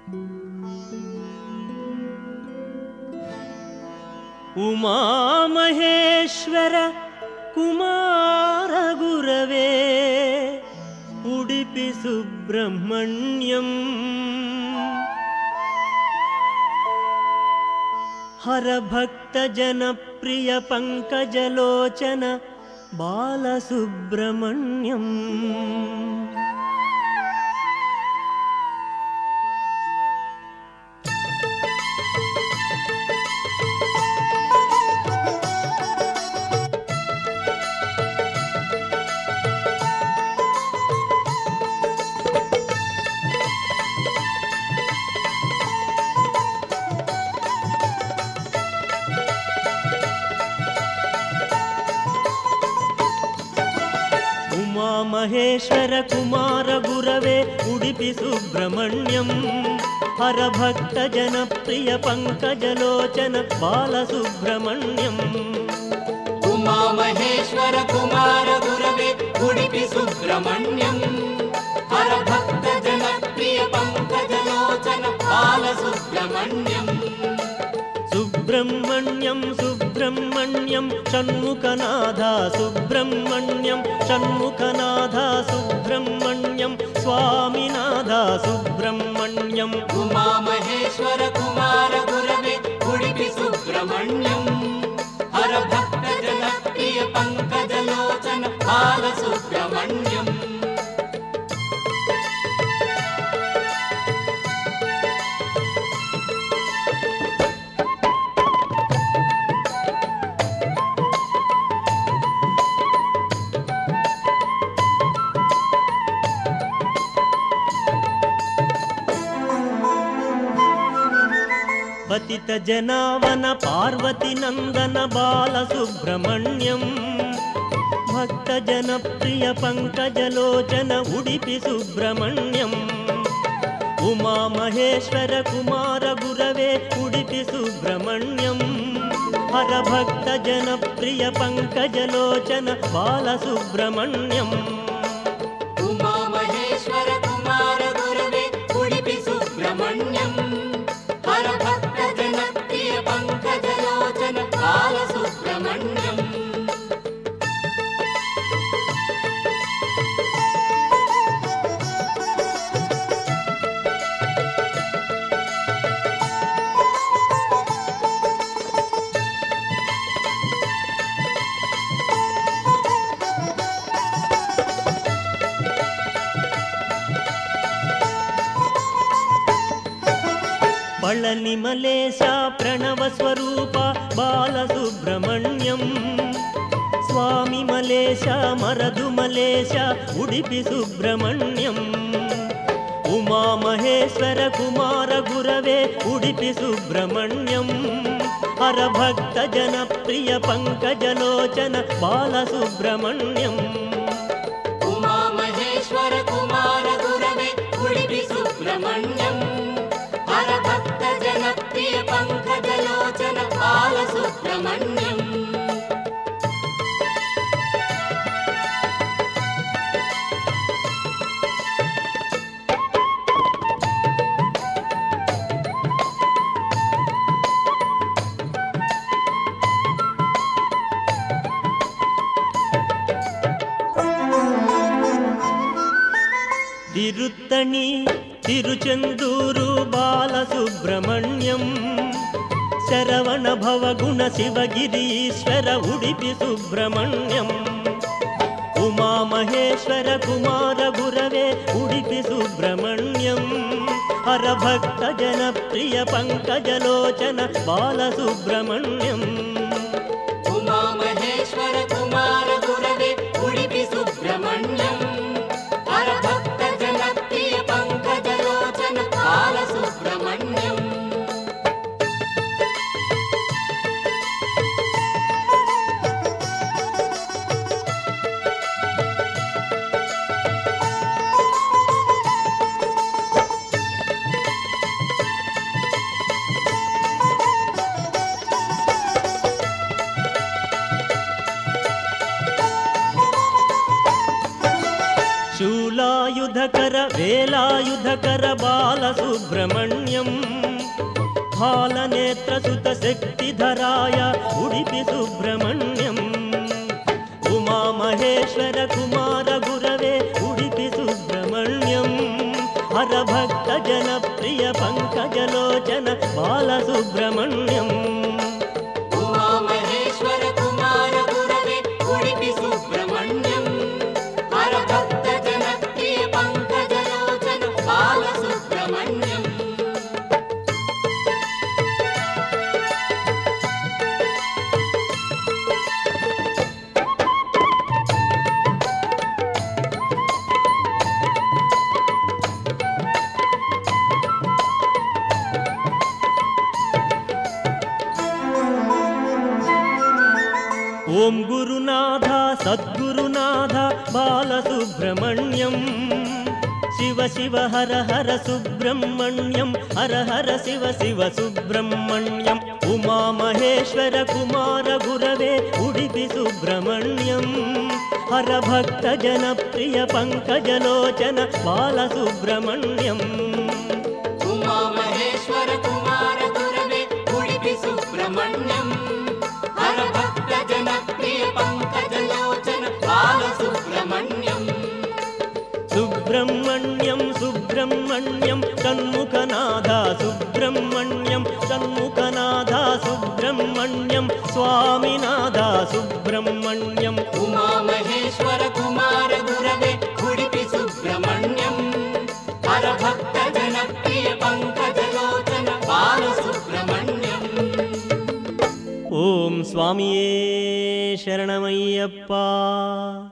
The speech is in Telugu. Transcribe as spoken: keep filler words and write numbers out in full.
उमामहेश्वर कुमार गुरवे उडुपि सुब्रह्मण्यं हर भक्त जनप्रिय पंकजलोचन बालसुब्रह्मण्यम् महेश्वर कुमार गुरवे उडुपि सुब्रह्मण्यं हर भक्त जनप्रिय पंकजलोचन बालसुब्रह्मण्यम् उमा महेश्वर कुमार गुरवे उडुपि सुब्रह्मण्यं हर भक्त जनप्रिय पंकजलोचन बालसुब्रह्मण्यम् सुब्रह्मण्यं सुब्रह्मण्यं षण्मुखनाथा सुब्रह्मण्यं षण्मुखनाथा सुब्रह्मण्यं स्वामिनाथा सुब्रह्मण्यम् उमा महेश्वर कुमार गुरवे उडुपि सुब्रह्मण्यं हर भक्त जनप्रिय पंकजलोचन बालसुब्रह्मण्यम् पतित जनावन पार्वती नंदन बालसुब्रह्मण्यं भक्त जनप्रिय पंकजलोचन उडुपि सुब्रह्मण्यम् उमा महेश्वर कुमार गुरवे उडुपि सुब्रह्मण्यं हर भक्त जनप्रिय पंकजलोचन बालसुब्रह्मण्यम् उमा महेश्वर कुमार गुरवे उडुपि सुब्रह्मण्यं हर भक्त जनप्रिय पंकजलोचन बालसुब्रह्मण्यम् पळनि मलेश प्रणव स्वरूप बालसुब्रह्मण्यं स्वामी मलेश मरदु मलेश उडुपि सुब्रह्मण्यम् उमा महेश्वर कुमार गुरवे उडुपि सुब्रह्मण्यं हर भक्त जनप्रिय पंकजलोचन बालसुब्रह्मण्यम् उमा महेश्वर कुमार गुरवे उडुपि सुब्रह्मण्यं हर भक्त जनप्रिय पंकजलोचन बालसुब्रह्मण्यम् तिरुत्तणी तिरुचेन्दूरु बालसुब्रह्मण्यं शरवण भवगुण शिवगिरीश्वर उडुपि सुब्रह्मण्यम् उमा महेश्वर कुमार गुरवे उडुपि सुब्रह्मण्यं हर भक्त जनप्रिय पंकजलोचन बालसुब्रह्मण्यम् उमा महेश्वर कुमार गुरवे उडुपि सुब्रह्मण्यं हर भक्त जनप्रिय पंकजलोचन बालसुब्रह्मण्यम् శూలాయుధకర వేలాయుధకర బాలసుబ్రహ్మణ్యం బాలనేత్రసుత శక్తిధరాయ ఉడిపి సుబ్రహ్మణ్యం ఉమామహేశ్వర కుమార గురవే ఉడిపి సుబ్రహ్మణ్యం హరభక్త జనప్రియ పంకజలోచన బాలసుబ్రహ్మణ్యం ఉమామహేశ్వర కుమార గురవే ఉడిపి సుబ్రహ్మణ్యం హరభక్త జనప్రియ పంకజలోచన బాలసుబ్రహ్మణ్యం ఓం గురునాథ సద్గురునాథ బాలసుబ్రహ్మణ్యం శివ శివ హర హర సుబ్రహ్మణ్యం హర హర శివ శివ సుబ్రహ్మణ్యం ఉమామహేశ్వర కుమార గురవే ఉడిపి సుబ్రహ్మణ్యం హర భక్త జనప్రియ పంకజలోచన బాలసుబ్రహ్మణ్యం ఉమామహేశ్వర కుమార గురవే ఉడిపి సుబ్రహ్మణ్యం హర భక్త జనప్రియ పంకజలోచన బాలసుబ్రహ్మణ్యం సుబ్రహ్మణ్యం సుబ్రహ్మణ్యం షణ్ముఖనాథ సుబ్రహ్మణ్యం షణ్ముఖనాథ సుబ్రహ్మణ్యం స్వామినాథ సుబ్రహ్మణ్యం ఉమామహేశ్వర కుమార గురవే ఉడిపి సుబ్రహ్మణ్యం హర భక్త జనప్రియ పంకజలోచన బాలసుబ్రహ్మణ్యం ఓం స్వామియే శరణమయ్యప్ప.